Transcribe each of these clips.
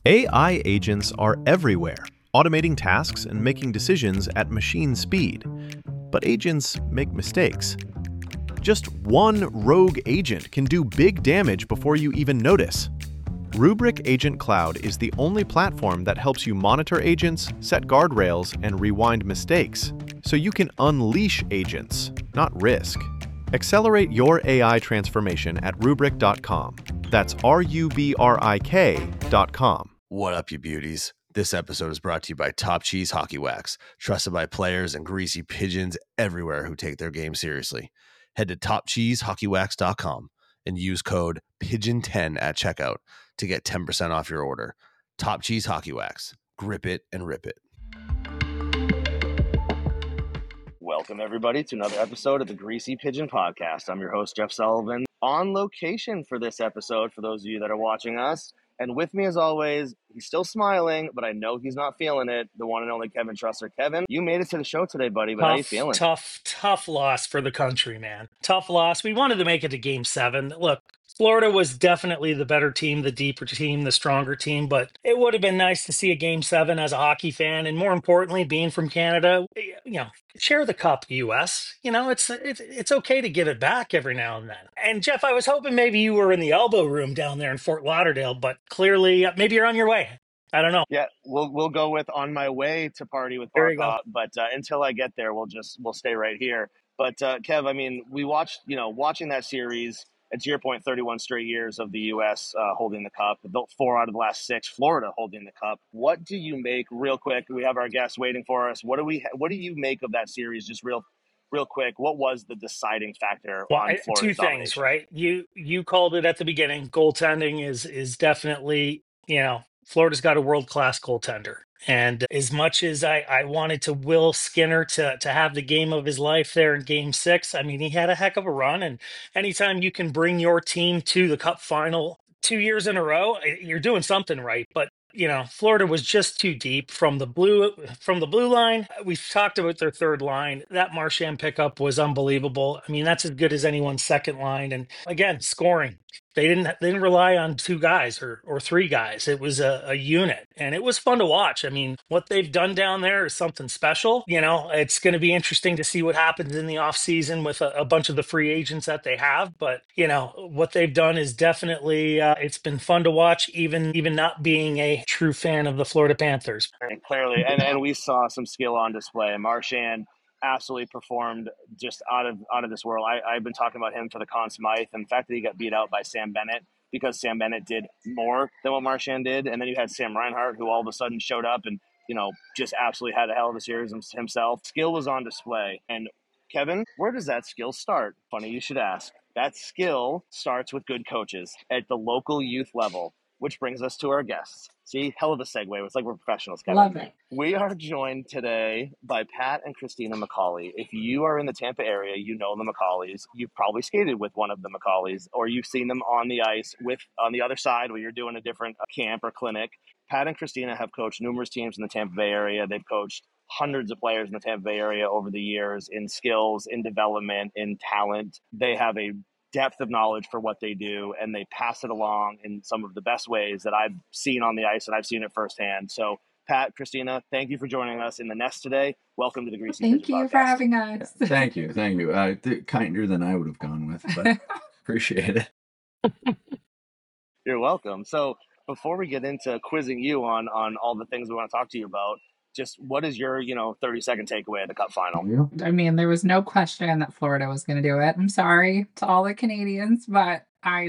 AI agents are everywhere, automating tasks and making decisions at machine speed. But agents make mistakes. Just one rogue agent can do big damage before you even notice. Rubrik Agent Cloud is the only platform that helps you monitor agents, set guardrails, and rewind mistakes, so you can unleash agents, not risk. Accelerate your AI transformation at Rubrik.com. That's RUBRIK.com. What up, you beauties? This episode is brought to you by Top Cheese Hockey Wax, trusted by players and greasy pigeons everywhere who take their game seriously. Head to topcheesehockeywax.com and use code PIGEON10 at checkout to get 10% off your order. Top Cheese Hockey Wax. Grip it and rip it. Welcome, everybody, to another episode of the Greasy Pigeon Podcast. I'm your host, Jeff Sullivan, on location for this episode, for those of you that are watching us. And with me, as always, he's still smiling, but I know he's not feeling it, the one and only Kevin Trusser. Kevin, you made it to the show today, buddy, but how you feeling? Tough loss for the country, man. Tough loss. We wanted to make it to Game 7. Look, Florida was definitely the better team, the deeper team, the stronger team, but it would have been nice to see a Game 7 as a hockey fan, and more importantly, being from Canada, share the cup, U.S. It's okay to give it back every now and then. And Jeff, I was hoping maybe you were in the elbow room down there in Fort Lauderdale, but clearly, maybe you're on your way. I don't know. Yeah, we'll go with on my way to party with There you go. Barkov, but until I get there, we'll stay right here. But Kev, I mean, we watching that series. And to your point, 31 straight years of the U.S. Holding the cup, 4 out of the last 6, Florida holding the cup. What do you make, real quick? We have our guests waiting for us. What do you make of that series? Just real quick. What was the deciding factor on Florida's two things, right? You called it at the beginning. Goaltending is definitely, Florida's got a world-class goaltender. And as much as I wanted to Will Skinner to have the game of his life there in Game 6, I mean, he had a heck of a run. And anytime you can bring your team to the Cup final 2 years in a row, you're doing something right. But Florida was just too deep from the blue line. We've talked about their third line. That Marchand pickup was unbelievable. I mean, that's as good as anyone's second line. And again, scoring. They didn't rely on 2 guys or 3 guys. It was a unit, and it was fun to watch. I mean, what they've done down there is something special. It's going to be interesting to see what happens in the offseason with a bunch of the free agents that they have. But what they've done is definitely it's been fun to watch, even not being a true fan of the Florida Panthers. Clearly, and we saw some skill on display. Marchand absolutely performed just out of this world. I've been talking about him for the Conn Smythe, and the fact that he got beat out by Sam Bennett because Sam Bennett did more than what Marchand did, and then you had Sam Reinhart, who all of a sudden showed up and just absolutely had a hell of a series himself. Skill was on display. And Kevin, where does that skill start? Funny you should ask. That skill starts with good coaches at the local youth level, which brings us to our guests. See, hell of a segue. It's like we're professionals, Kevin. Love it. We are joined today by Pat and Christina McCauley. If you are in the Tampa area, you know the McCauleys. You've probably skated with one of the McCauleys, or you've seen them on the ice on the other side where you're doing a different camp or clinic. Pat and Christina have coached numerous teams in the Tampa Bay area. They've coached hundreds of players in the Tampa Bay area over the years in skills, in development, in talent. They have a depth of knowledge for what they do, and they pass it along in some of the best ways that I've seen on the ice, and I've seen it firsthand. So, Pat, Christina, thank you for joining us in the nest today. Welcome to the Greasy Pigeon Podcast. Thank you for having us. Thank you. Kinder than I would have gone with, but appreciate it. You're welcome. So, before we get into quizzing you on all the things we want to talk to you about, just what is your 30-second takeaway at the Cup final? I mean, there was no question that Florida was going to do it. I'm sorry to all the Canadians, but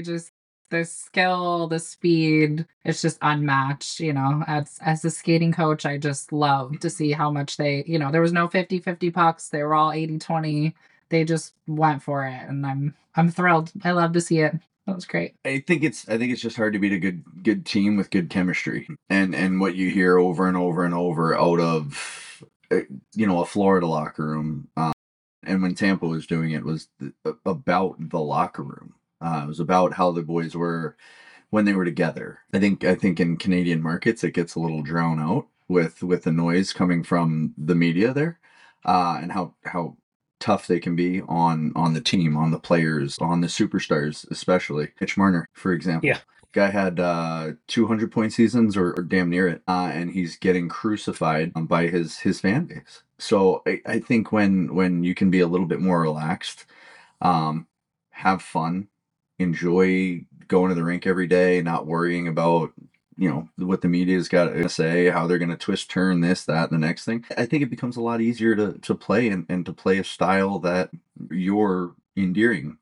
the skill, the speed, it's just unmatched. As a skating coach, I just love to see how much they, there was no 50-50 pucks. They were all 80-20. They just went for it, and I'm thrilled. I love to see it. That was great. I think it's just hard to beat a good team with good chemistry, and what you hear over and over and over out of a Florida locker room, and when Tampa was doing it was about the locker room. It was about how the boys were when they were together. I think in Canadian markets it gets a little drowned out with the noise coming from the media there, and how tough they can be on the team, on the players, on the superstars, especially Mitch Marner, for example. Yeah. Guy had 200 point seasons or damn near it, and he's getting crucified by his fan base. So I think when you can be a little bit more relaxed, have fun, enjoy going to the rink every day, not worrying about what the media's got to say, how they're going to twist, turn this, that, and the next thing. I think it becomes a lot easier to play and to play a style that you're endeared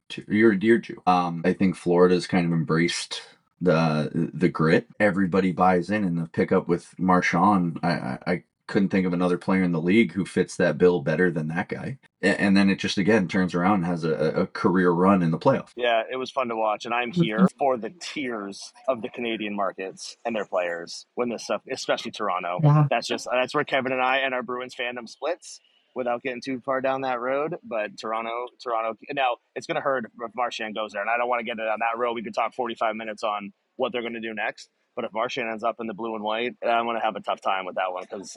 to. I think Florida's kind of embraced the grit. Everybody buys in, and the pickup with Marchand, I couldn't think of another player in the league who fits that bill better than that guy. And then it just again turns around and has a career run in the playoffs. Yeah, it was fun to watch, and I'm here for the tears of the Canadian markets and their players when this stuff, especially Toronto. Yeah. That's where Kevin and I and our Bruins fandom splits. Without getting too far down that road, but Toronto. Now it's going to hurt if Marchand goes there, and I don't want to get it on that road. We could talk 45 minutes on what they're going to do next. But if Marchand ends up in the blue and white, I'm going to have a tough time with that one because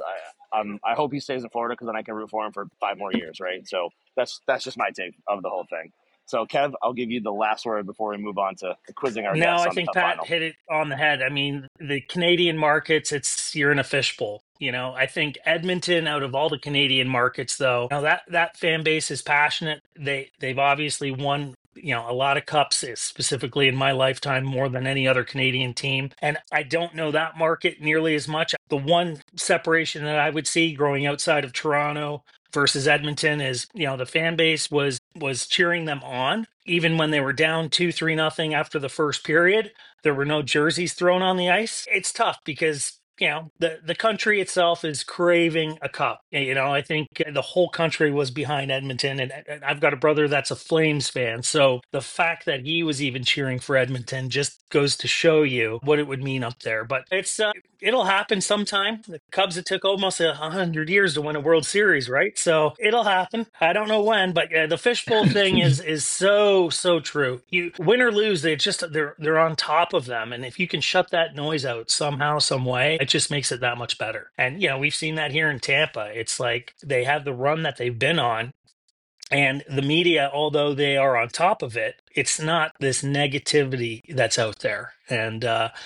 I hope he stays in Florida because then I can root for him for 5 more years, right? So that's just my take of the whole thing. So, Kev, I'll give you the last word before we move on to quizzing our No, guests I on think the Pat final. hit it on the head. I mean, the Canadian markets, you're in a fishbowl. I think Edmonton, out of all the Canadian markets, though, that fan base is passionate. They've obviously won, a lot of cups, specifically in my lifetime, more than any other Canadian team. And I don't know that market nearly as much. The one separation that I would see growing outside of Toronto versus Edmonton is, the fan base was cheering them on even when they were down 2-3 nothing after the first period. There were no jerseys thrown on the ice. It's tough because the country itself is craving a cup. I think the whole country was behind Edmonton, and I've got a brother that's a Flames fan, so the fact that he was even cheering for Edmonton just goes to show you what it would mean up there. But it'll happen sometime. The Cubs, it took almost 100 years to win a World Series, right? So it'll happen. I don't know when, but the fishbowl thing is so true. You win or lose, they're on top of them, and if you can shut that noise out somehow, some way, it just makes it that much better. And we've seen that here in Tampa. It's like they have the run that they've been on. And the media, although they are on top of it, it's not this negativity that's out there. And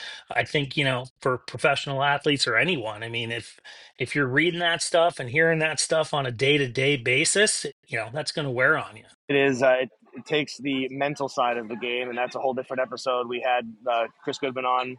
I think, for professional athletes or anyone, I mean, if you're reading that stuff and hearing that stuff on a day-to-day basis, that's going to wear on you. It is. It takes the mental side of the game, and that's a whole different episode. We had Chris Goodman on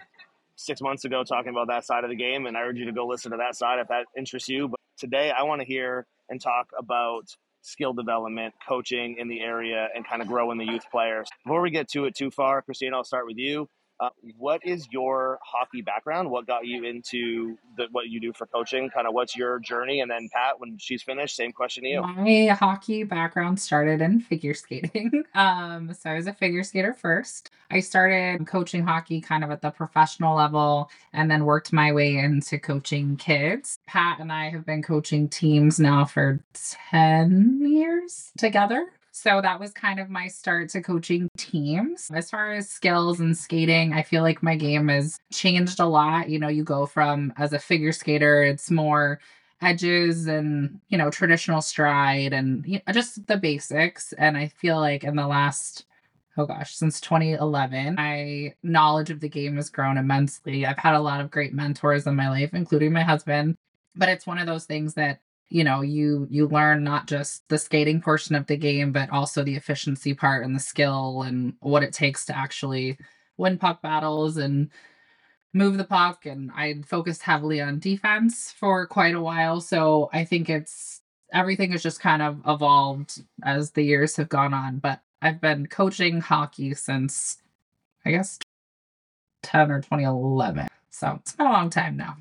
6 months ago talking about that side of the game, and I urge you to go listen to that side if that interests you. But today I want to hear and talk about skill development, coaching in the area, and kind of growing the youth players. Before we get to it too far, Christina, I'll start with you. What is your hockey background? What got you into what you do for coaching? Kind of what's your journey? And then Pat, when she's finished, same question to you. My hockey background started in figure skating. So I was a figure skater first. I started coaching hockey kind of at the professional level and then worked my way into coaching kids. Pat and I have been coaching teams now for 10 years together. So that was kind of my start to coaching teams. As far as skills and skating, I feel like my game has changed a lot. You go from, as a figure skater, it's more edges and, traditional stride and just the basics. And I feel like in the last, since 2011, my knowledge of the game has grown immensely. I've had a lot of great mentors in my life, including my husband. But it's one of those things that you learn not just the skating portion of the game, but also the efficiency part and the skill and what it takes to actually win puck battles and move the puck. And I focused heavily on defense for quite a while. So I think everything has just kind of evolved as the years have gone on. But I've been coaching hockey since, I guess, 10 or 2011. So it's been a long time now.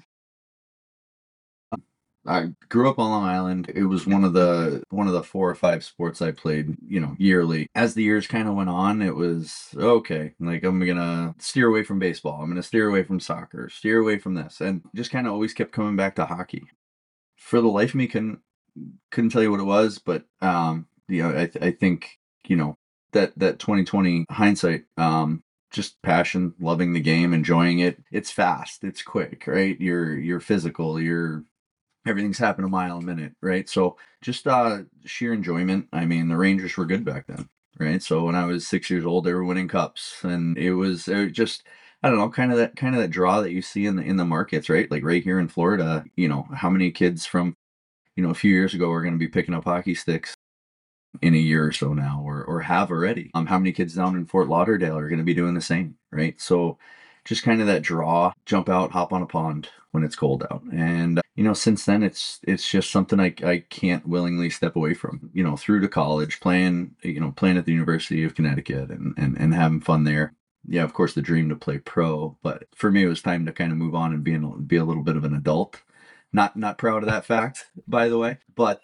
I grew up on Long Island. It was one of the 4 or 5 sports I played, yearly. As the years kind of went on, it was okay. Like, I'm gonna steer away from baseball. I'm gonna steer away from soccer. Steer away from this, and just kind of always kept coming back to hockey. For the life of me, couldn't tell you what it was, but I think that 2020 hindsight. Just passion, loving the game, enjoying it. It's fast, it's quick, right? You're physical. Everything's happened a mile a minute, right? So just sheer enjoyment. I mean, the Rangers were good back then, right? So when I was 6 years old, they were winning cups, and it was just I don't know, kind of that draw that you see in the markets, right? Like right here in Florida, how many kids from, a few years ago are going to be picking up hockey sticks in a year or so now, or have already. How many kids down in Fort Lauderdale are going to be doing the same, right? So just kind of that draw, jump out, hop on a pond when it's cold out. And since then it's just something I can't willingly step away from. Through to college, playing at the University of Connecticut and having fun there. Yeah, of course the dream to play pro, but for me it was time to kind of move on and be a little bit of an adult. Not proud of that fact, by the way, but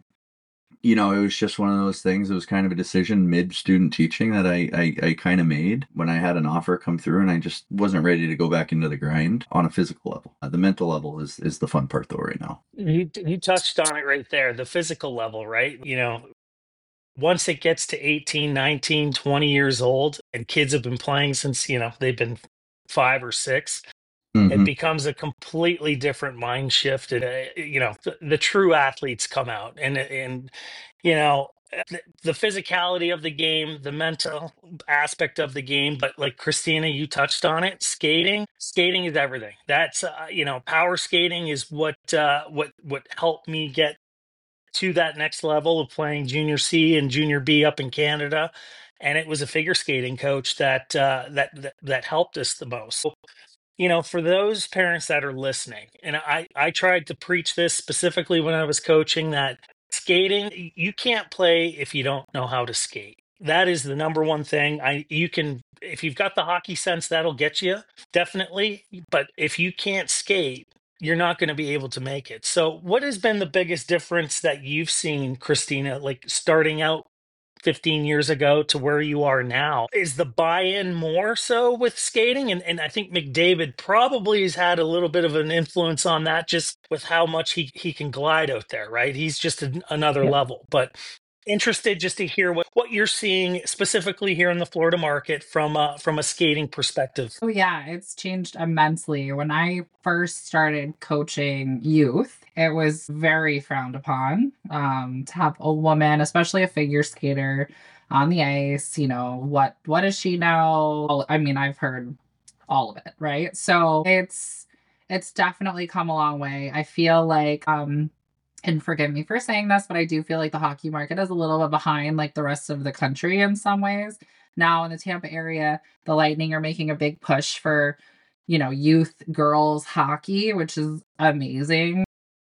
it was just one of those things. It was kind of a decision mid student teaching that I kind of made when I had an offer come through, and I just wasn't ready to go back into the grind on a physical level. The mental level is the fun part though right now. You touched on it right there, the physical level, right? Once it gets to 18, 19, 20 years old and kids have been playing since, they've been 5 or 6, it Mm-hmm. becomes a completely different mind shift. And, the true athletes come out and, you know, the physicality of the game, the mental aspect of the game. But like Christina, you touched on it, skating is everything. That's, power skating is what helped me get to that next level of playing junior C and junior B up in Canada. And it was a figure skating coach that helped us the most. So, for those parents that are listening, and I tried to preach this specifically when I was coaching, that skating, you can't play if you don't know how to skate. That is the number one thing. You can, if you've got the hockey sense, that'll get you, definitely. But if you can't skate, you're not going to be able to make it. So, what has been the biggest difference that you've seen, Christina, like starting out 15 years ago to where you are now? Is the buy-in more so with skating? And I think McDavid probably has had a little bit of an influence on that, just with how much he can glide out there, right? He's just another Yeah. level. But interested just to hear what you're seeing specifically here in the Florida market from a skating perspective. Oh, yeah, it's changed immensely. When I first started coaching youth, it was very frowned upon to have a woman, especially a figure skater, on the ice. What does she know? I mean, I've heard all of it, right? So it's definitely come a long way. I feel like and forgive me for saying this, but I do feel like the hockey market is a little bit behind like the rest of the country in some ways. Now in the Tampa area, the Lightning are making a big push for, youth girls hockey, which is amazing.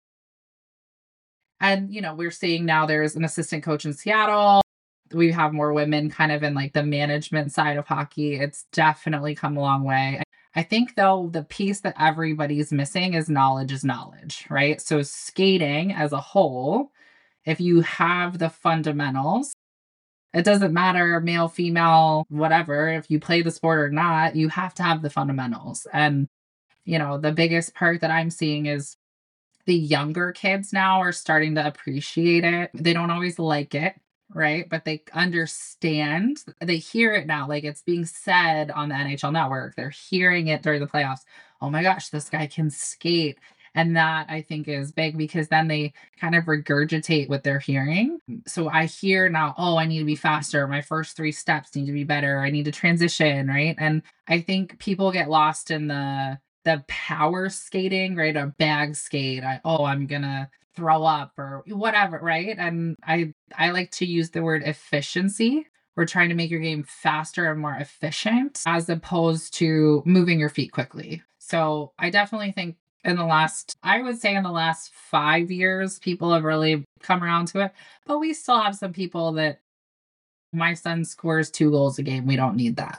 And, we're seeing now there's an assistant coach in Seattle. We have more women kind of in like the management side of hockey. It's definitely come a long way. I think though the piece that everybody's missing is knowledge, right? So skating as a whole, if you have the fundamentals, it doesn't matter male, female, whatever, if you play the sport or not, you have to have the fundamentals. And, the biggest part that I'm seeing is the younger kids now are starting to appreciate it. They don't always like it, right? But they understand. They hear it now. Like it's being said on the NHL network. They're hearing it during the playoffs. Oh my gosh, this guy can skate. And that I think is big because then they kind of regurgitate what they're hearing. So I hear now, oh, I need to be faster. My first 3 steps need to be better. I need to transition, right? And I think people get lost in the power skating, right? A bag skate. I'm gonna throw up or whatever, right? And I like to use the word efficiency. We're trying to make your game faster and more efficient as opposed to moving your feet quickly. So I definitely think I would say in the last 5 years, people have really come around to it. But we still have some people that my son scores 2 goals a game. We don't need that.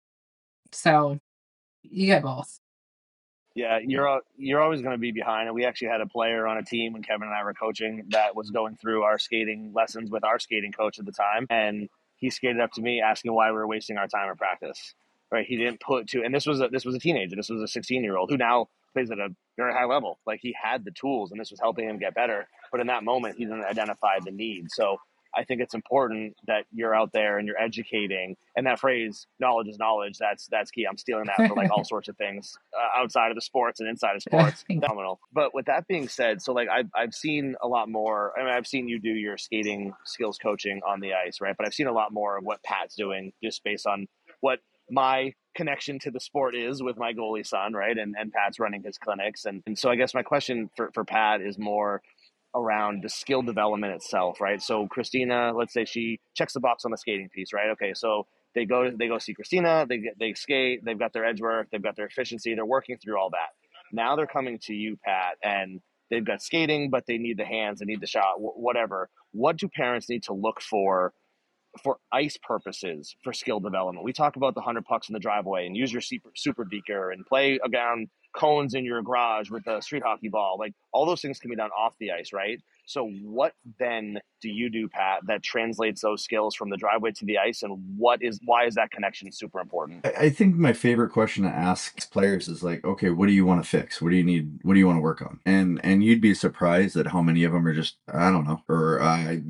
So you get both. Yeah, you're always going to be behind. And we actually had a player on a team when Kevin and I were coaching that was going through our skating lessons with our skating coach at the time, and he skated up to me asking why we were wasting our time in practice. Right? He didn't put to, and this was a teenager. This was a 16-year-old who now plays at a very high level. Like he had the tools, and this was helping him get better. But in that moment, he didn't identify the need. So I think it's important that you're out there and you're educating. And that phrase, knowledge is knowledge, that's key. I'm stealing that for like all sorts of things outside of the sports and inside of sports. Phenomenal. But with that being said, so like I've seen a lot more. I mean, I've seen you do your skating skills coaching on the ice, right? But I've seen a lot more of what Pat's doing just based on what my connection to the sport is with my goalie son, right? And Pat's running his clinics. And so I guess my question for Pat is more around the skill development itself, right? So Christina, let's say she checks the box on the skating piece, right? Okay, so they go see Christina, they skate, they've got their edge work, they've got their efficiency, they're working through all that. Now they're coming to you, Pat, and they've got skating, but they need the hands, they need the shot, whatever. What do parents need to look for ice purposes for skill development? We talk about the 100 pucks in the driveway and use your super beaker and play around cones in your garage with a street hockey ball. Like, all those things can be done off the ice, right? So what then do you do, Pat, that translates those skills from the driveway to the ice, and why is that connection super important? I think my favorite question to ask players is like, okay, what do you want to fix? What do you need? What do you want to work on? And you'd be surprised at how many of them are just, I don't know, or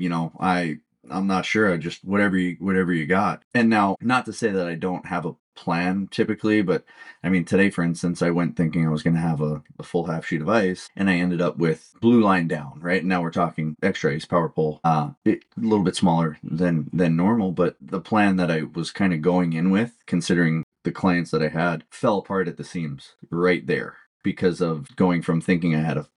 I'm not sure. I just whatever you got. And now, not to say that I don't have a plan typically, but I mean, today, for instance, I went thinking I was going to have a full half sheet of ice, and I ended up with blue line down, right? Now we're talking extra ice power pole, a little bit smaller than normal, but the plan that I was kind of going in with, considering the clients that I had, fell apart at the seams right there because of going from thinking I had a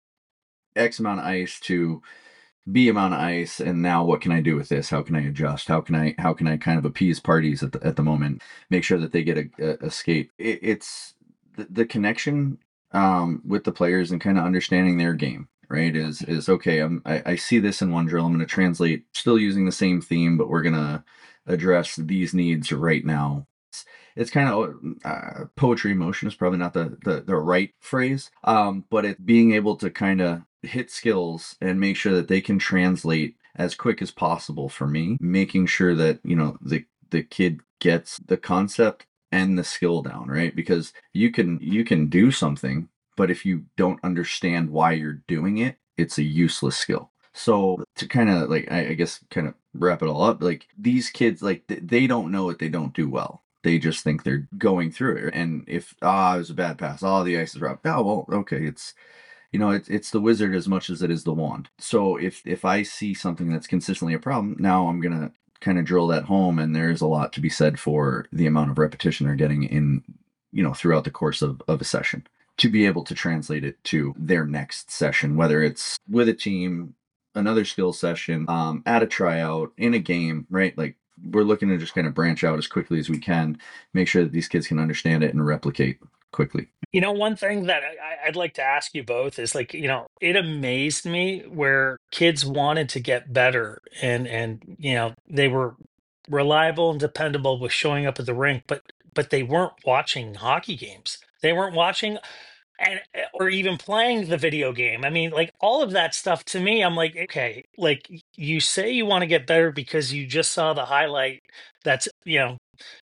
X amount of ice to B amount of ice, and now what can I do with this? How can I adjust? How can I kind of appease parties at the moment? Make sure that they get a skate. It's the connection with the players and kind of understanding their game, right? Is okay. I see this in one drill. I'm going to translate, still using the same theme, but we're going to address these needs right now. It's kind of poetry in motion is probably not the right phrase, but it's being able to kind of hit skills and make sure that they can translate as quick as possible for me, making sure that, you know, the kid gets the concept and the skill down, right? Because you can do something, but if you don't understand why you're doing it, it's a useless skill. So to kind of like, I guess, kind of wrap it all up, like these kids, like they don't know what they don't do well. They just think they're going through it. And if, it was a bad pass, the ice is rough. Oh, well, okay, it's, you know, it's the wizard as much as it is the wand. So if I see something that's consistently a problem, now I'm going to kind of drill that home. And there's a lot to be said for the amount of repetition they're getting in, you know, throughout the course of a session to be able to translate it to their next session, whether it's with a team, another skill session, at a tryout, in a game, right? Like, we're looking to just kind of branch out as quickly as we can, make sure that these kids can understand it and replicate quickly. You know, one thing that I'd like to ask you both is, like, you know, it amazed me where kids wanted to get better and you know, they were reliable and dependable with showing up at the rink, but they weren't watching hockey games. They weren't watching and or even playing the video game. I mean, like, all of that stuff to me, I'm like, okay, like, you say you want to get better because you just saw the highlight that's, you know,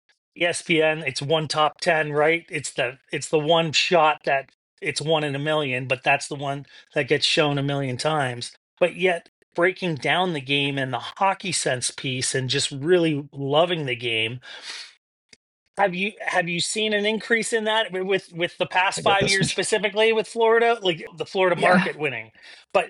ESPN, it's one top 10, right? It's the one shot that it's one in a million, but that's the one that gets shown a million times. But yet, breaking down the game and the hockey sense piece and just really loving the game. Have you seen an increase in that with the past I got 5 this years one. specifically with Florida, like the Florida Yeah. market winning? But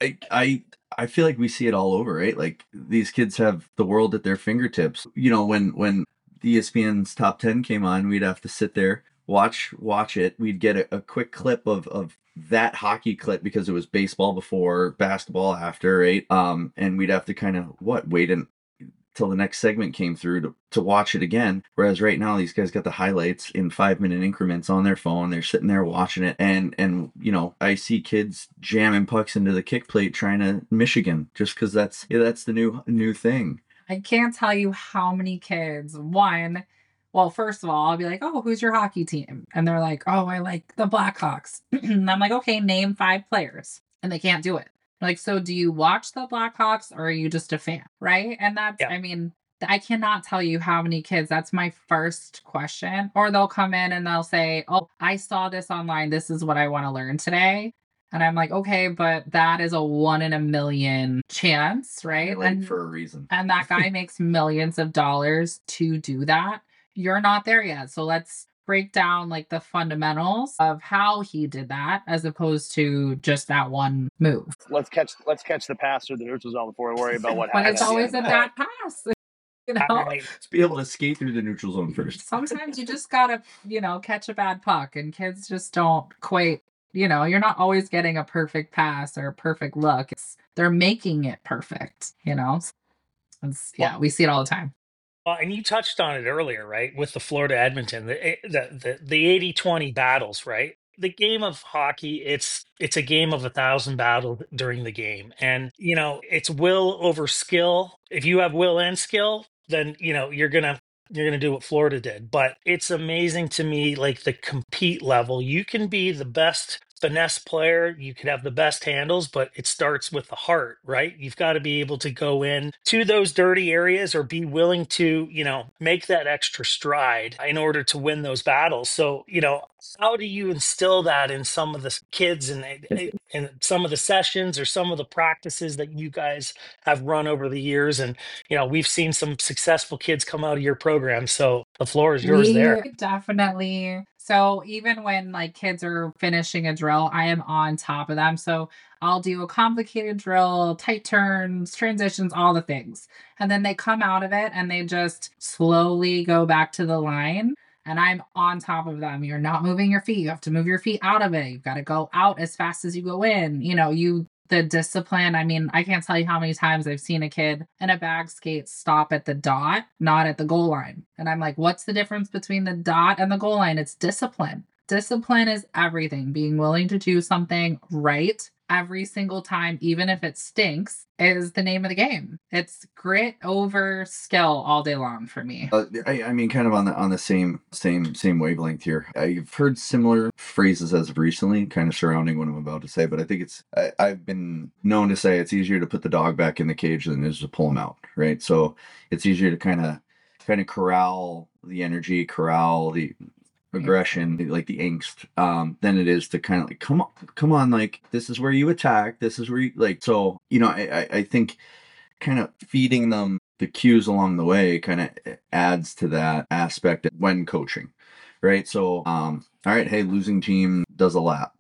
I feel like we see it all over, right? Like, these kids have the world at their fingertips. You know, when the ESPN's top 10 came on, we'd have to sit there, watch it. We'd get a quick clip of that hockey clip because it was baseball before, basketball after, right? And we'd have to kind of wait until the next segment came through to watch it again. Whereas right now, these guys got the highlights in 5-minute increments on their phone. They're sitting there watching it. And you know, I see kids jamming pucks into the kick plate trying to Michigan just because that's the new thing. I can't tell you how many kids, well, first of all, I'll be like, oh, who's your hockey team? And they're like, oh, I like the Blackhawks. And I'm like, okay, name 5 players. And they can't do it. Like, so do you watch the Blackhawks or are you just a fan? Right. And that's, Yeah. I mean, I cannot tell you how many kids, that's my first question. Or they'll come in and they'll say, oh, I saw this online. This is what I want to learn today. And I'm like, okay, but that is a 1 in a million chance, right? Like, for a reason. And that guy makes millions of dollars to do that. You're not there yet. So let's break down like the fundamentals of how he did that as opposed to just that one move. Let's catch the pass through the neutral zone before we worry about what But happened. it's always a bad pass. You know, Let's be able to skate through the neutral zone first. sometimes you just gotta, catch a bad puck, and kids just don't quite, you're not always getting a perfect pass or a perfect look. They're making it perfect, yeah, we see it all the time. Well, and you touched on it earlier, right? With the Florida Edmonton, the 80-20 battles, right? The game of hockey, it's a game of 1,000 battles during the game. And, it's will over skill. If you have will and skill, then, you're gonna do what Florida did. But it's amazing to me, like the compete level. You can be the best finesse player, you could have the best handles, but it starts with the heart, right? You've got to be able to go in to those dirty areas or be willing to, make that extra stride in order to win those battles. So, how do you instill that in some of the kids and some of the sessions or some of the practices that you guys have run over the years? And, we've seen some successful kids come out of your program. So the floor is yours We there. definitely. So even when like kids are finishing a drill, I am on top of them. So I'll do a complicated drill, tight turns, transitions, all the things. And then they come out of it and they just slowly go back to the line. And I'm on top of them. You're not moving your feet. You have to move your feet out of it. You've got to go out as fast as you go in. The discipline. I mean, I can't tell you how many times I've seen a kid in a bag skate stop at the dot, not at the goal line. And I'm like, what's the difference between the dot and the goal line? It's discipline. Discipline is everything. Being willing to do something right every single time, even if it stinks, is the name of the game. It's grit over skill all day long for me. I mean, kind of on the same wavelength here. I've heard similar phrases as of recently, kind of surrounding what I'm about to say, but I think I've been known to say it's easier to put the dog back in the cage than it is to pull him out, right? So it's easier to kind of corral the energy, corral the aggression, like the angst, than it is to kind of like come on, like this is where you attack, this is where you like. So I think kind of feeding them the cues along the way kind of adds to that aspect when coaching, right? So all right, hey, losing team does a lap,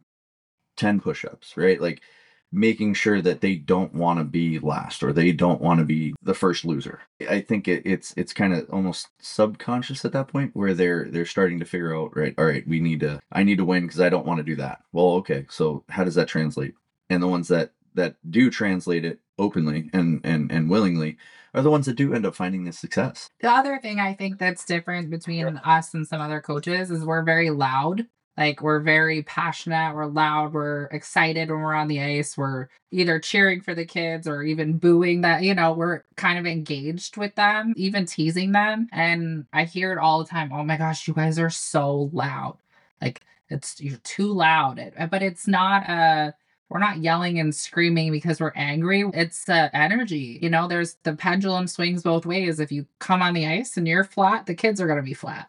10 push-ups, right? Like making sure that they don't want to be last or they don't want to be the first loser. I think it's kind of almost subconscious at that point where they're starting to figure out, right, all right, I need to win because I don't want to do that. Well, okay, so how does that translate? And the ones that do translate it openly and willingly are the ones that do end up finding the success. The other thing I think that's different between us and some other coaches is we're very loud. Like we're very passionate, we're loud, we're excited when we're on the ice. We're either cheering for the kids or even booing that, we're kind of engaged with them, even teasing them. And I hear it all the time. Oh my gosh, you guys are so loud. Like you're too loud. But it's not we're not yelling and screaming because we're angry. It's energy. There's the pendulum swings both ways. If you come on the ice and you're flat, the kids are going to be flat.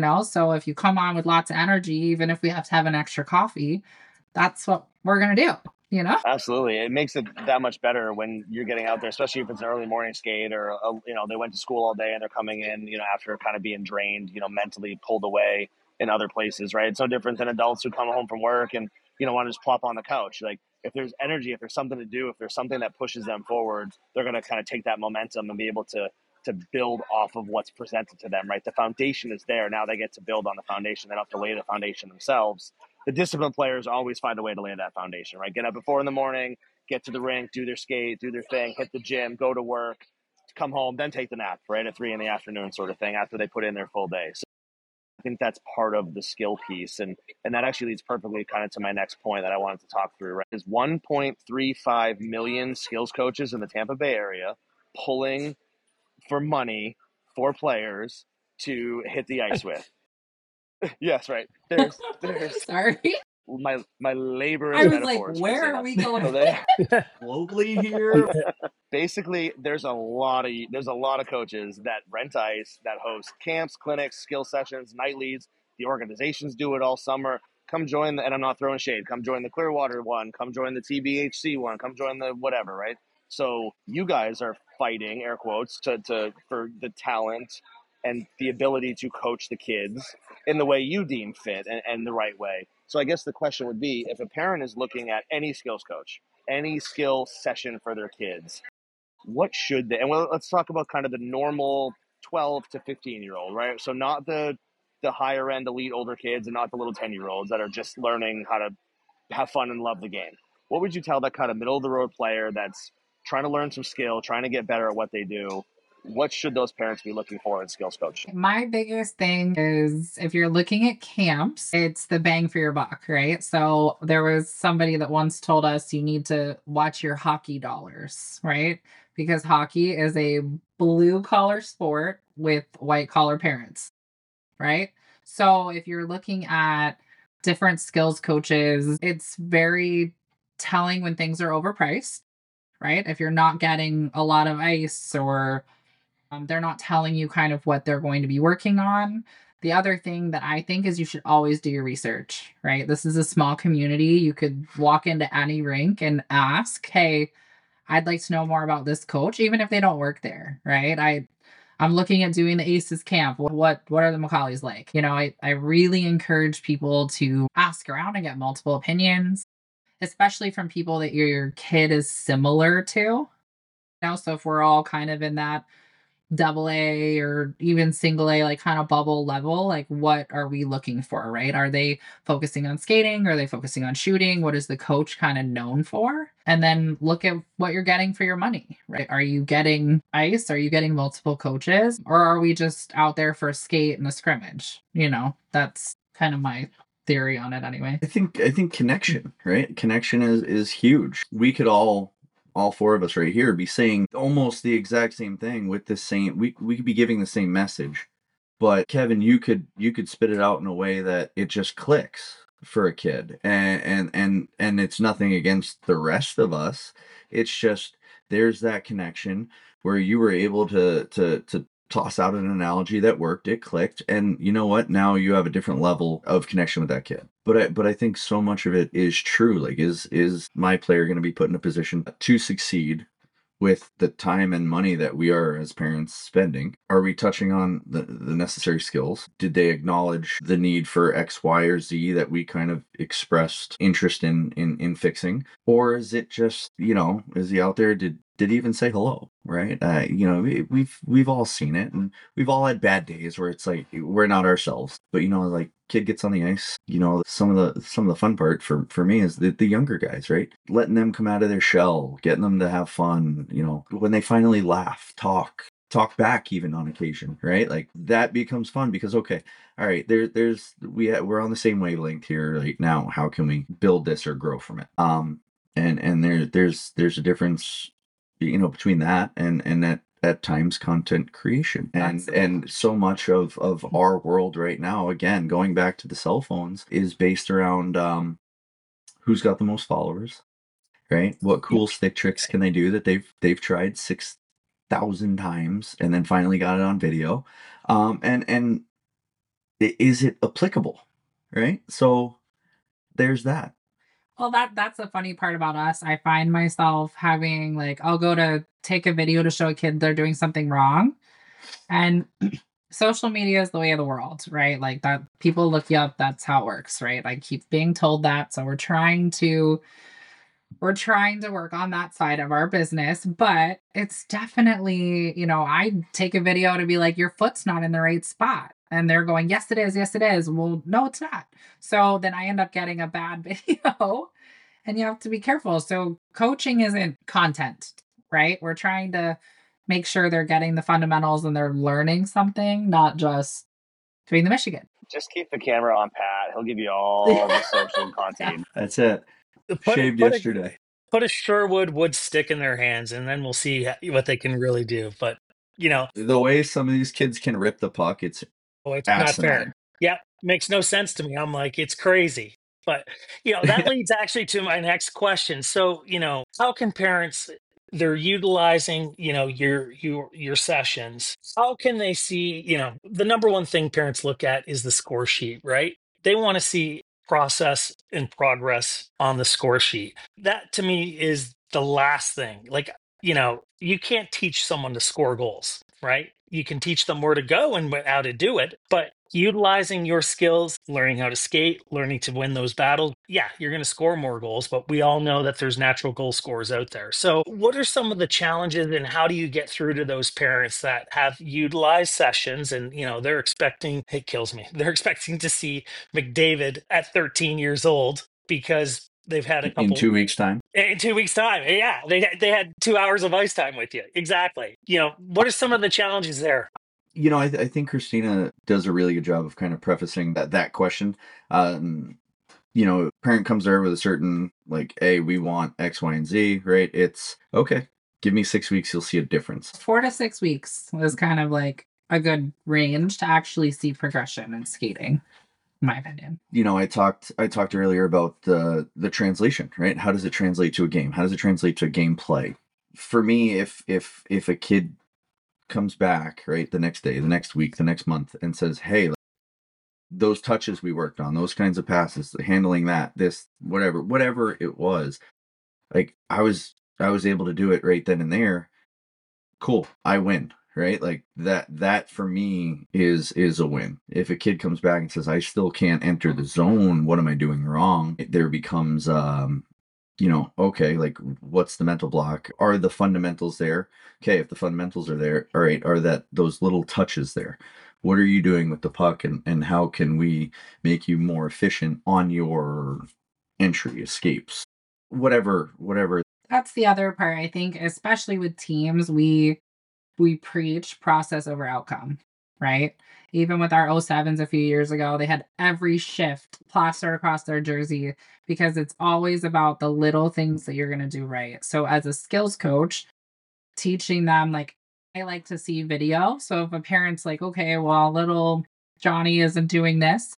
So if you come on with lots of energy, even if we have to have an extra coffee, that's what we're going to do, Absolutely. It makes it that much better when you're getting out there, especially if it's an early morning skate or, they went to school all day and they're coming in, after kind of being drained, mentally pulled away in other places, right? It's no different than adults who come home from work and, want to just plop on the couch. Like if there's energy, if there's something to do, if there's something that pushes them forward, they're going to kind of take that momentum and be able to build off of what's presented to them, right? The foundation is there. Now they get to build on the foundation. They don't have to lay the foundation themselves. The disciplined players always find a way to lay that foundation, right? Get up at 4 a.m, get to the rink, do their skate, do their thing, hit the gym, go to work, come home, then take the nap, right? At 3 p.m. sort of thing after they put in their full day. So I think that's part of the skill piece. And that actually leads perfectly kind of to my next point that I wanted to talk through, right? There's 1.35 million skills coaches in the Tampa Bay area pulling for money for players to hit the ice with. Yes, right. There's Sorry. my labor I of was like, metaphors. where are we going? Globally here. Basically, there's a lot of coaches that rent ice, that host camps, clinics, skill sessions, night leads. The organizations do it all summer. Come join and I'm not throwing shade. Come join the Clearwater one. Come join the TBHC one. Come join the whatever, right? So you guys are fighting, air quotes, for the talent and the ability to coach the kids in the way you deem fit and the right way. So I guess the question would be, if a parent is looking at any skills coach, any skill session for their kids, what should they, and let's talk about kind of the normal 12 to 15-year-old, right? So not the higher end elite older kids and not the little 10-year-olds that are just learning how to have fun and love the game. What would you tell that kind of middle of the road player that's trying to learn some skill, trying to get better at what they do? What should those parents be looking for in skills coaching? My biggest thing is if you're looking at camps, it's the bang for your buck, right? So there was somebody that once told us you need to watch your hockey dollars, right? Because hockey is a blue collar sport with white collar parents, right? So if you're looking at different skills coaches, it's very telling when things are overpriced, right? If you're not getting a lot of ice or they're not telling you kind of what they're going to be working on. The other thing that I think is you should always do your research, right? This is a small community. You could walk into any rink and ask, hey, I'd like to know more about this coach, even if they don't work there, right? I'm looking at doing the ACES camp. What are the Macaulays like? You know, I really encourage people to ask around and get multiple opinions, especially from people that your kid is similar to. You know, so if we're all kind of in that double A or even single A, like kind of bubble level, like what are we looking for, right? Are they focusing on skating? Are they focusing on shooting? What is the coach kind of known for? And then look at what you're getting for your money, right? Are you getting ice? Are you getting multiple coaches? Or are we just out there for a skate and a scrimmage? You know, that's kind of my theory on it anyway. I think connection, right? Connection is huge. We could all four of us right here be saying almost the exact same thing with the same we could be giving the same message, but Kevin, you could spit it out in a way that it just clicks for a kid, and it's nothing against the rest of us. It's just there's that connection where you were able to toss out an analogy that worked, it clicked, and you know what, now you have a different level of connection with that kid. But I think so much of it is true. Like, is my player going to be put in a position to succeed with the time and money that we are as parents spending? Are we touching on the necessary skills? Did they acknowledge the need for X, Y, or Z that we kind of expressed interest in fixing? Or is it just, you know, is he out there? Did he even say hello? Right? You know, we've all seen it, and we've all had bad days where it's like we're not ourselves. But you know, like kid gets on the ice, you know, some of the fun part for me is the younger guys, right? Letting them come out of their shell, getting them to have fun. You know, when they finally laugh, talk back even on occasion, right? Like that becomes fun because okay, all right, we're on the same wavelength here right now. How can we build this or grow from it? And there's a difference, you know, between that and that at times content creation and so much of our world right now, again going back to the cell phones, is based around who's got the most followers, right? What cool stick tricks can they do that they've tried 6,000 times and then finally got it on video, and is it applicable, right? So there's that. Well, that's the funny part about us. I find myself having like I'll go to take a video to show a kid they're doing something wrong. And social media is the way of the world, right? Like that people look you up, that's how it works, right? I keep being told that. So we're trying to work on that side of our business, but it's definitely, you know, I take a video to be like, your foot's not in the right spot. And they're going, yes, it is. Yes, it is. Well, no, it's not. So then I end up getting a bad video and you have to be careful. So coaching isn't content, right? We're trying to make sure they're getting the fundamentals and they're learning something, not just doing the Michigan. Just keep the camera on Pat. He'll give you all the social content. That's it. Shaved yesterday. Put a Sherwood wood stick in their hands, and then we'll see what they can really do. But you know, the way some of these kids can rip the puck, it's not fair. Yeah, makes no sense to me. I'm like, it's crazy. But you know, that leads actually to my next question. So you know, how can parents? They're utilizing, you know, your sessions. How can they see, you know, the number one thing parents look at is the score sheet, right? They want to see process and progress on the score sheet. That to me is the last thing. Like, you know, you can't teach someone to score goals, right? You can teach them where to go and how to do it, but utilizing your skills, learning how to skate, learning to win those battles, yeah, you're going to score more goals, but we all know that there's natural goal scorers out there. So, what are some of the challenges and how do you get through to those parents that have utilized sessions and, they're expecting, it kills me, they're expecting to see McDavid at 13 years old because they've had a In couple 2 weeks' time. in 2 weeks' time. Yeah, they had 2 hours of ice time with you. Exactly. What are some of the challenges there? I think Christina does a really good job of kind of prefacing that question. Parent comes there with a certain like, hey, we want X, Y, and Z, right? It's okay. Give me 6 weeks, you'll see a difference. 4 to 6 weeks was kind of like a good range to actually see progression in skating, in my opinion. I talked earlier about the translation, right? How does it translate to a game? How does it translate to gameplay? For me, if a kid comes back, right, the next day, the next week, the next month, and says, hey, those touches we worked on, those kinds of passes, handling that, this, whatever it was, like I was able to do it right then and there. Cool, I win, right? Like that for me is a win. If a kid comes back and says, I still can't enter the zone, what am I doing wrong? There becomes okay, like what's the mental block? Are the fundamentals there? Okay, if the fundamentals are there, all right, are those little touches there? What are you doing with the puck, and how can we make you more efficient on your entry escapes? Whatever. That's the other part, I think, especially with teams, we preach process over outcome, right? Even with our 07s a few years ago, they had every shift plastered across their jersey because it's always about the little things that you're going to do right. So as a skills coach, teaching them, like, I like to see video. So if a parent's like, okay, well, little Johnny isn't doing this,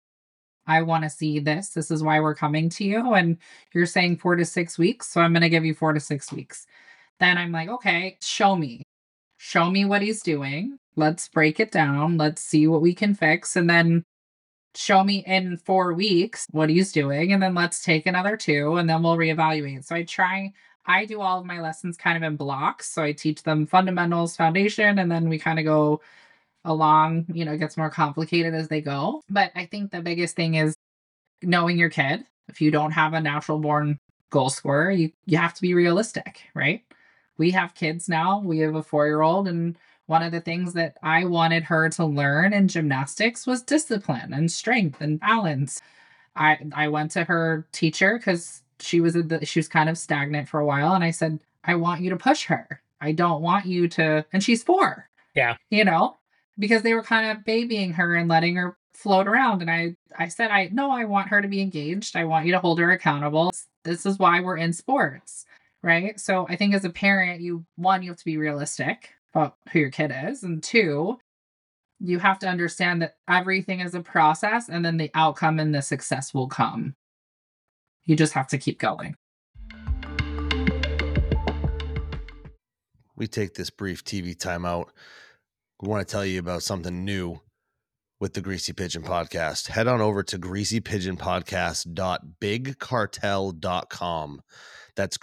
I want to see this. This is why we're coming to you. And you're saying 4 to 6 weeks. So I'm going to give you 4 to 6 weeks. Then I'm like, okay, show me. Show me what he's doing. Let's break it down. Let's see what we can fix. And then show me in 4 weeks what he's doing. And then let's take another 2 and then we'll reevaluate. So I do all of my lessons kind of in blocks. So I teach them fundamentals, foundation, and then we kind of go along, it gets more complicated as they go. But I think the biggest thing is knowing your kid. If you don't have a natural born goal scorer, you have to be realistic, right? We have kids now. We have a 4-year-old, and one of the things that I wanted her to learn in gymnastics was discipline and strength and balance. I went to her teacher because she was kind of stagnant for a while, and I said, I want you to push her. I don't want you to, and she's 4. Yeah. Because they were kind of babying her and letting her float around. And I said, I want her to be engaged. I want you to hold her accountable. This is why we're in sports, right? So I think as a parent, you have to be realistic about who your kid is. And 2, you have to understand that everything is a process and then the outcome and the success will come. You just have to keep going. We take this brief TV timeout. We want to tell you about something new with the Greasy Pigeon Podcast. Head on over to greasypigeonpodcast.bigcartel.com. That's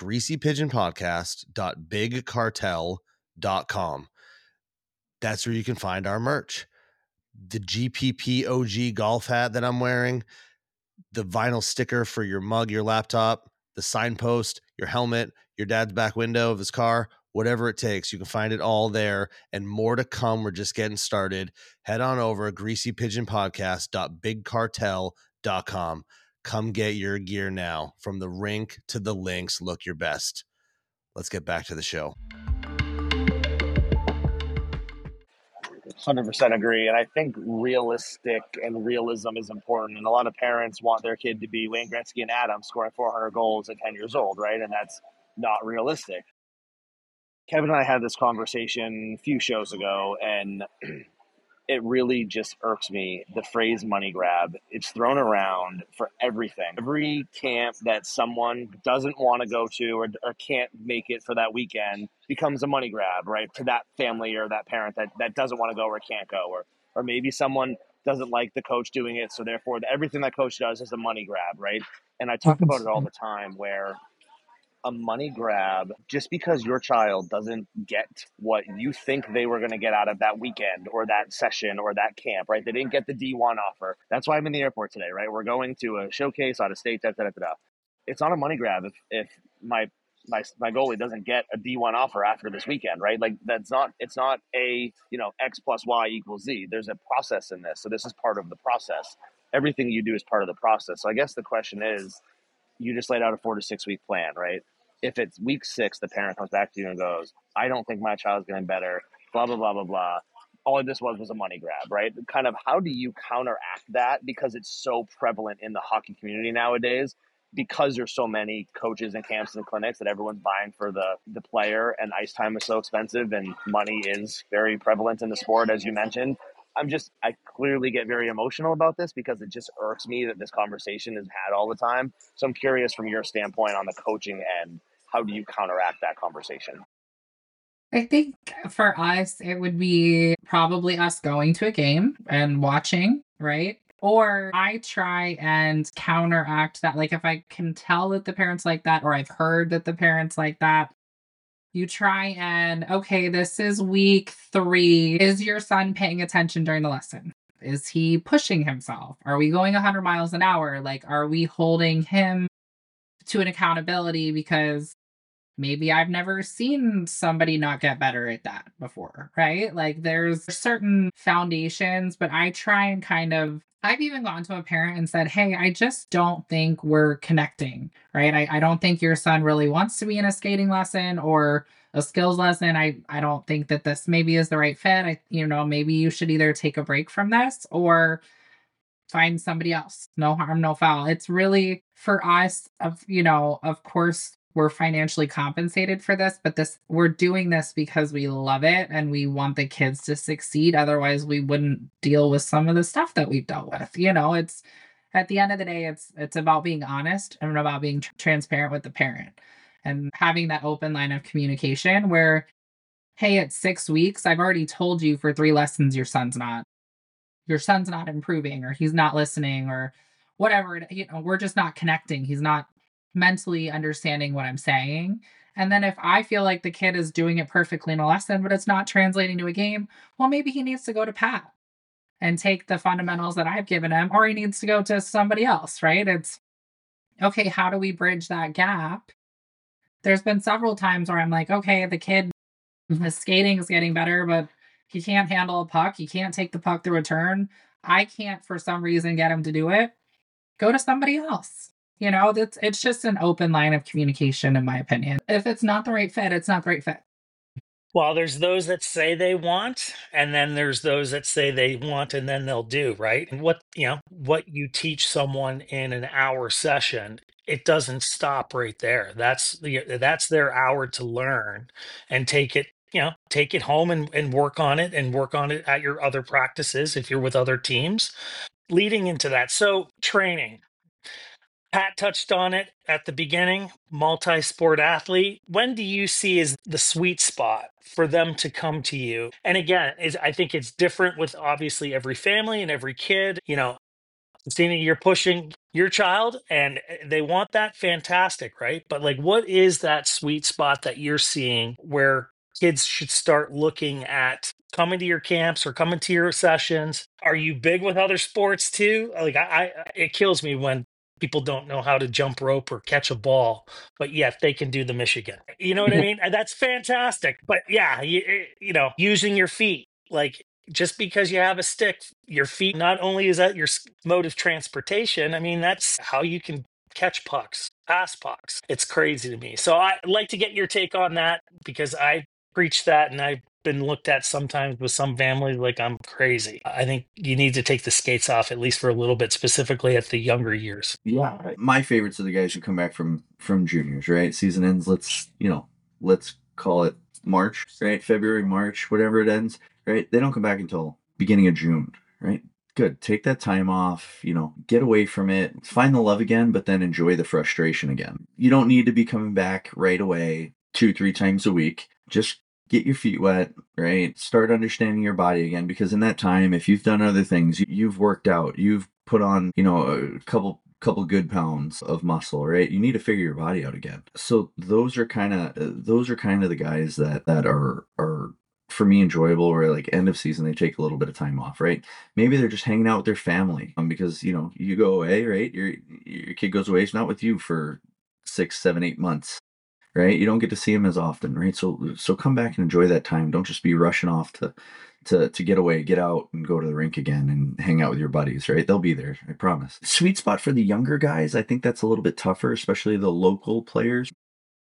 greasypigeonpodcast.bigcartel.com. That's where you can find our merch. The GPP OG golf hat that I'm wearing, the vinyl sticker for your mug, your laptop, the signpost, your helmet, your dad's back window of his car, whatever it takes. You can find it all there and more to come. We're just getting started. Head on over greasypigeonpodcast.bigcartel.com. Come get your gear now. From the rink to the links, look your best. Let's get back to the show. 100% agree. And I think realistic and realism is important. And a lot of parents want their kid to be Wayne Gretzky and Adams scoring 400 goals at 10 years old, right? And that's not realistic. Kevin and I had this conversation a few shows ago, and it really just irks me. The phrase money grab, it's thrown around for everything. Every camp that someone doesn't want to go to or can't make it for that weekend becomes a money grab, right? To that family or that parent that doesn't want to go or can't go. Or maybe someone doesn't like the coach doing it, so therefore everything that coach does is a money grab, right? And I talk about it all the time where a money grab just because your child doesn't get what you think they were going to get out of that weekend or that session or that camp, right? They didn't get the D1 offer. That's why I'm in the airport today, right? We're going to a showcase out of state, da, da, da, da. It's not a money grab if my goalie doesn't get a D1 offer after this weekend, right? Like it's not a, X plus Y equals Z. There's a process in this. So this is part of the process. Everything you do is part of the process. So I guess the question is, you just laid out a 4 to 6 week plan, right? If it's week 6, the parent comes back to you and goes, I don't think my child's getting better, blah, blah, blah, blah, blah. All of this was a money grab, right? Kind of how do you counteract that? Because it's so prevalent in the hockey community nowadays, because there's so many coaches and camps and clinics that everyone's buying for the player, and ice time is so expensive and money is very prevalent in the sport, as you mentioned. I clearly get very emotional about this because it just irks me that this conversation is had all the time. So I'm curious from your standpoint on the coaching end, how do you counteract that conversation? I think for us, it would be probably us going to a game and watching, right? Or I try and counteract that. Like if I can tell that the parents like that, or I've heard that the parents like that, you try and, okay, this is week 3. Is your son paying attention during the lesson? Is he pushing himself? Are we going 100 miles an hour? Like, are we holding him to an accountability? Because maybe I've never seen somebody not get better at that before, right? Like there's certain foundations, but I try and I've even gone to a parent and said, hey, I just don't think we're connecting, right? I don't think your son really wants to be in a skating lesson or a skills lesson. I don't think that this maybe is the right fit. Maybe you should either take a break from this or find somebody else. No harm, no foul. It's really for us of course we're financially compensated for this, but we're doing this because we love it and we want the kids to succeed. Otherwise, we wouldn't deal with some of the stuff that we've dealt with. It's at the end of the day, it's about being honest and about being transparent with the parent and having that open line of communication where, hey, it's 6 weeks. I've already told you for 3 lessons your son's not improving or he's not listening or whatever. We're just not connecting. He's not mentally understanding what I'm saying. And then if I feel like the kid is doing it perfectly in a lesson, but it's not translating to a game, well, maybe he needs to go to Pat and take the fundamentals that I've given him, or he needs to go to somebody else, right? It's okay. How do we bridge that gap? There's been several times where I'm like, okay, his skating is getting better, but he can't handle a puck. He can't take the puck to return. I can't, for some reason, get him to do it. Go to somebody else. It's just an open line of communication, in my opinion. If it's not the right fit, it's not the right fit. Well, there's those that say they want, and then there's those that say they want and then they'll do, right? And what you teach someone in an hour session, it doesn't stop right there. That's their hour to learn and take it home and work on it at your other practices if you're with other teams leading into that. So training. Pat touched on it at the beginning, multi-sport athlete. When do you see is the sweet spot for them to come to you? And again, I think it's different with obviously every family and every kid. Christina, you're pushing your child and they want that, fantastic, right? But like, what is that sweet spot that you're seeing where kids should start looking at coming to your camps or coming to your sessions? Are you big with other sports too? Like it kills me when people don't know how to jump rope or catch a ball, but yet they can do the Michigan. You know what I mean? And that's fantastic. But yeah, using your feet, like just because you have a stick, your feet, not only is that your mode of transportation, I mean, that's how you can catch pucks, pass pucks. It's crazy to me. So I'd like to get your take on that because I preach that and I've been looked at sometimes with some families like I'm crazy. I think you need to take the skates off at least for a little bit, specifically at the younger years. Yeah, my favorites are the guys who come back from juniors, right? Season ends, let's call it March, right? February, March, whatever it ends, right? They don't come back until beginning of June, right? Good. Take that time off, get away from it, find the love again, but then enjoy the frustration again. You don't need to be coming back right away 2-3 times a week. Just get your feet wet, right? Start understanding your body again, because in that time, if you've done other things, you've worked out, you've put on, a couple couple good pounds of muscle, right? You need to figure your body out again. So those are kind of the guys that are for me enjoyable, where like end of season they take a little bit of time off, right? Maybe they're just hanging out with their family, because you go away, right? Your kid goes away, it's not with you for 6, 7, 8 months, right? You don't get to see him as often, right? So come back and enjoy that time. Don't just be rushing off to get away, get out and go to the rink again and hang out with your buddies, right? They'll be there, I promise. Sweet spot for the younger guys, I think that's a little bit tougher, especially the local players.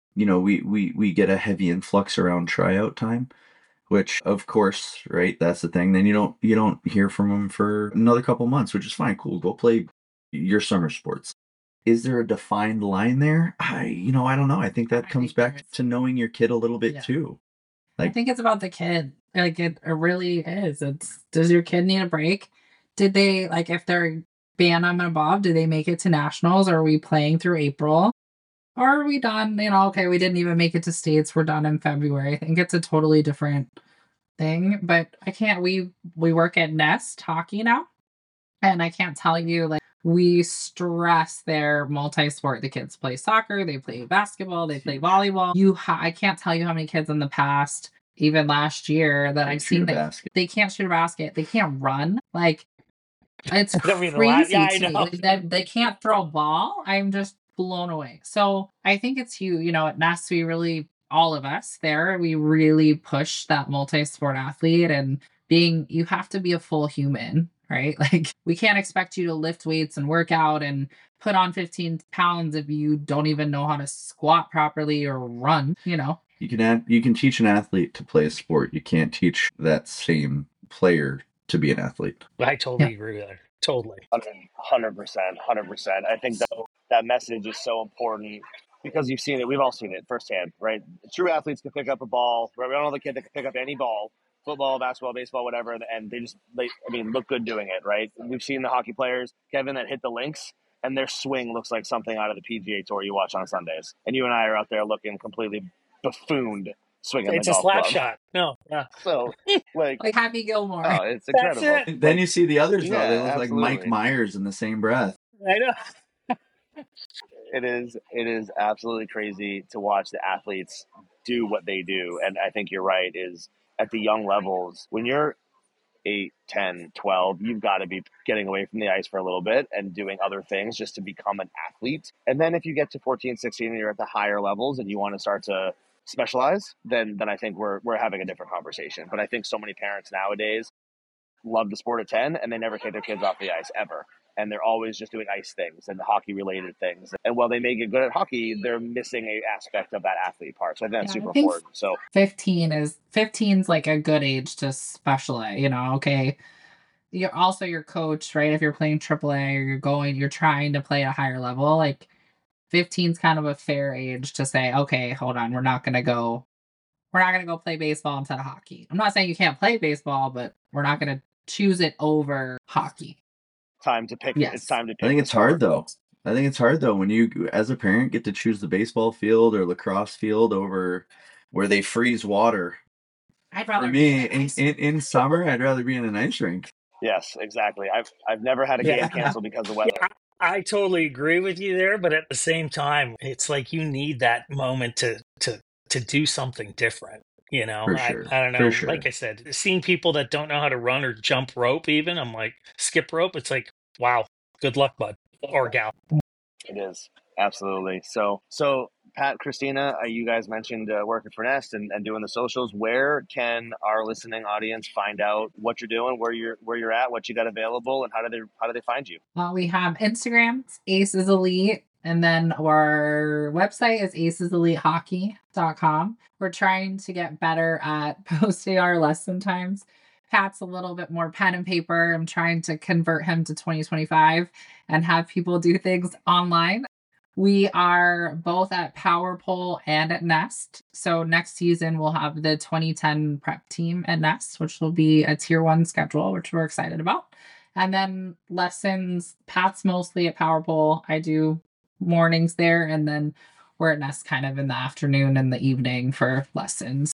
We get a heavy influx around tryout time, which of course, right, that's the thing. Then you don't hear from them for another couple months, which is fine. Cool, go play your summer sports. Is there a defined line there? I don't know. I think that comes back to knowing your kid a little bit too. I think it's about the kid. Like it really is. Does your kid need a break? Did they, like, if they're Bantam and above, do they make it to nationals? Or are we playing through April? Or are we done? Okay, we didn't even make it to states. We're done in February. I think it's a totally different thing. But I can't. We work at Nest Hockey now, and I can't tell you, like, we stress their multi-sport. The kids play soccer, they play basketball, they play volleyball. I can't tell you how many kids in the past, even last year, that I've seen that they can't shoot a basket, they can't run. Like, it's crazy to me. Like, they can't throw a ball. I'm just blown away. So I think it's at Nest, we really, all of us there, we really push that multi-sport athlete, and you have to be a full human, right? Like, we can't expect you to lift weights and work out and put on 15 pounds if you don't even know how to squat properly or run. You can teach an athlete to play a sport. You can't teach that same player to be an athlete. I totally agree with that. Totally. 100%. I think that message is so important, because you've seen it. We've all seen it firsthand, right? True athletes can pick up a ball. Right? We don't know the kid that can pick up any ball, football, basketball, baseball, whatever, and they look good doing it, right? We've seen the hockey players, Kevin, that hit the links, and their swing looks like something out of the PGA Tour you watch on Sundays. And you and I are out there looking completely buffooned, swinging it's the golf a slap club. shot. No, yeah. So, like Happy Gilmore. Oh, it's incredible. That's it. Then you see the others, though. They look absolutely. like Mike Myers in the same breath. I know. It is absolutely crazy to watch the athletes do what they do. And I think you're right, is at the young levels, when you're 8, 10, 12, you've got to be getting away from the ice for a little bit and doing other things just to become an athlete. And then if you get to 14, 16 and you're at the higher levels and you want to start to specialize, then I think we're having a different conversation. But I think so many parents nowadays love the sport at 10 and they never take their kids off the ice ever. And they're always just doing ice things and hockey related things. And while they may get good at hockey, they're missing a aspect of that athlete part. So I think that's super important. So 15's like a good age to specialize, okay. You're also your coach, right? If you're playing AAA or you're trying to play at a higher level, like 15's kind of a fair age to say, okay, hold on, we're not gonna go play baseball instead of hockey. I'm not saying you can't play baseball, but we're not gonna choose it over hockey. Time to pick. Yes. It's time to pick. I think it's hard though. When you, as a parent, get to choose the baseball field or lacrosse field over where they freeze water. For me, in summer, I'd rather be in an ice rink. Yes, exactly. I've never had a game canceled because of weather. Yeah, I totally agree with you there, but at the same time, it's like you need that moment to do something different. For sure. I don't know. For sure. Like I said, seeing people that don't know how to run or jump rope, even, I'm like, skip rope. It's like, wow, good luck, bud or gal. It is. Absolutely. So Pat, Christina, you guys mentioned working for Nest and doing the socials. Where can our listening audience find out what you're doing, where you're at, what you got available, and how do they find you? We have Instagram, Aces Elite, and then our website is aceselitehockey.com. We're trying to get better at posting our lesson times. Pat's a little bit more pen and paper. I'm trying to convert him to 2025 and have people do things online. We are both at Power Pole and at Nest. So next season, we'll have the 2010 prep team at Nest, which will be a tier 1 schedule, which we're excited about. And then lessons, Pat's mostly at Power Pole. I do mornings there, and then we're at Nest kind of in the afternoon and the evening for lessons.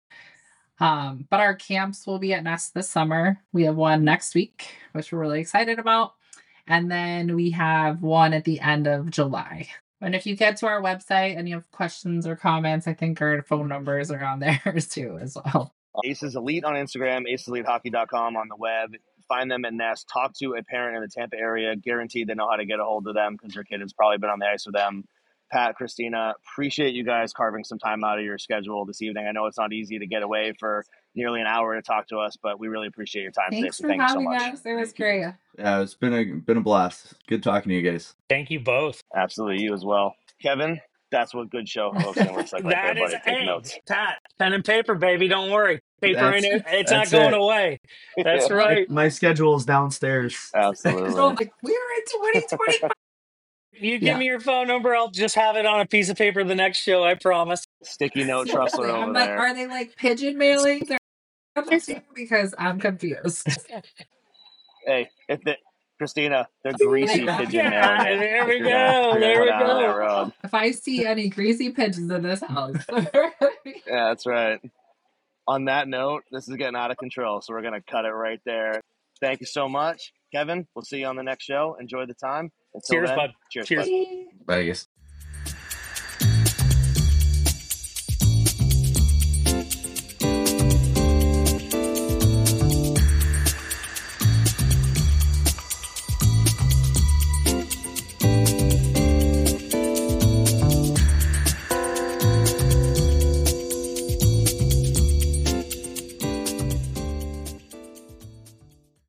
But our camps will be at Nest this summer. We have one next week, which we're really excited about. And then we have one at the end of July. And if you get to our website and you have questions or comments, I think our phone numbers are on there too as well. Aces Elite on Instagram, aceselitehockey.com on the web. Find them at Nest. Talk to a parent in the Tampa area. Guaranteed they know how to get a hold of them because their kid has probably been on the ice with them. Pat, Christina, appreciate you guys carving some time out of your schedule this evening. I know it's not easy to get away for nearly an hour to talk to us, but we really appreciate your time Thanks today. So for thank you so having much. us. It was great. Yeah, it's been a blast. Good talking to you guys. Thank you both. Absolutely, you as well. Kevin, that's what good show hosting looks like. That is, everybody take hey, notes. Pat, pen and paper, baby. Don't worry. Paper That's- ain't it's that's not going it. away. That's right. My schedule is downstairs. Absolutely. So like, we're in 2020. You give me your phone number, I'll just have it on a piece of paper the next show, I promise. Sticky note Trussler over I'm like, there. are they like pigeon mailing their because I'm confused. Hey, Christina, they're greasy pigeon Yeah, mailing it. there we You're gonna go. down that road. If I see any greasy pigeons in this house. Yeah, that's right. On that note, this is getting out of control, so we're going to cut it right there. Thank you so much. Kevin, we'll see you on the next show. Enjoy the time. Until Cheers, then, bud. Cheers, Cheers. bud. Bye, guys.